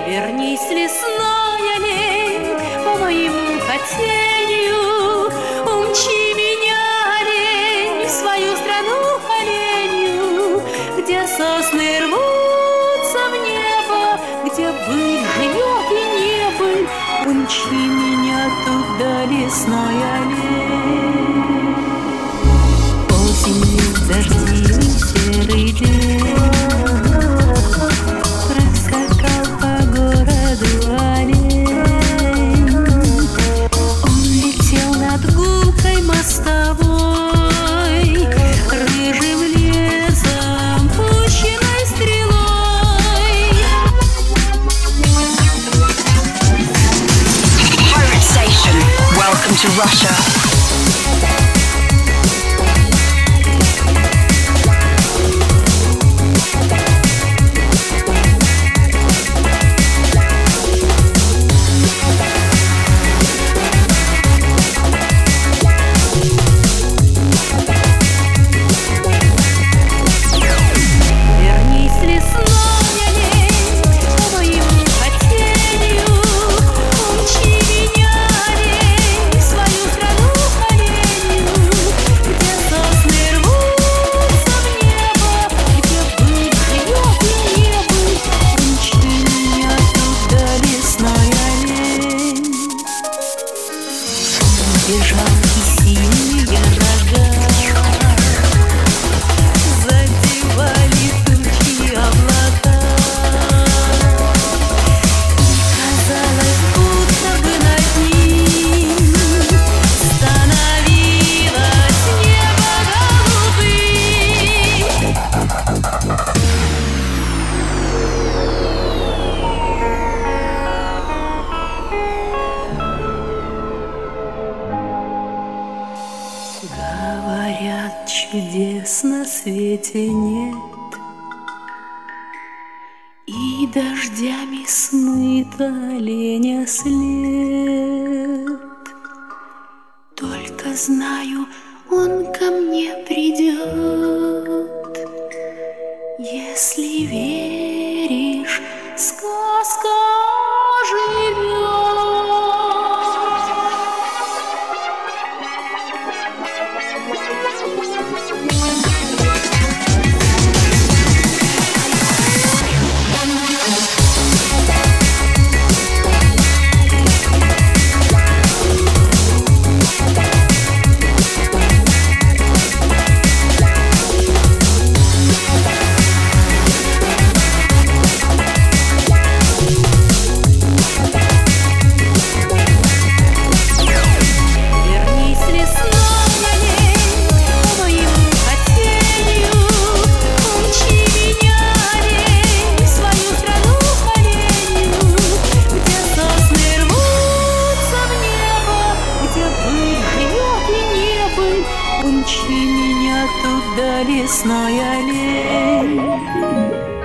Вернись, лесной олень, по моему хотению, умчи меня, олень, в свою страну оленью, где сосны рвутся в небо, где быль живет и не быль. Умчи меня туда, лесной олень. Осенью дождливый серый день проскакал по городу олень. Он летел над гулкой мостовой, рыжим лесом, пущенной стрелой. Pirate Station, welcome to Russia. Бежал и синие рога задевали тучи облака. Казалось, будто бы над ним становилось небо голубым. Говорят, чудес на свете нет, и дождями смыт оленя след. Только знаю, он ко мне придет. Если веришь, сказка живет. Умчи меня туда, лесной олень.